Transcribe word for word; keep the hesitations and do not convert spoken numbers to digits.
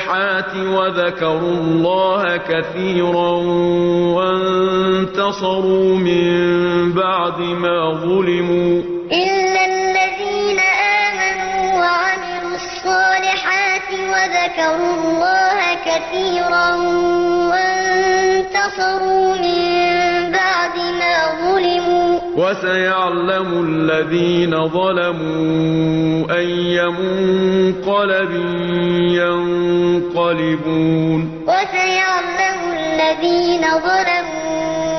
الصالحات وذكروا الله كثيرا وانتصروا من بعد ما ظلموا إلا الذين آمنوا وعملوا الصالحات وذكروا الله كثيرا وانتصروا من بعد ما ظلموا وسيعلم الذين ظلموا أي منقلب ينقلبون وسيعلم الذين ظلموا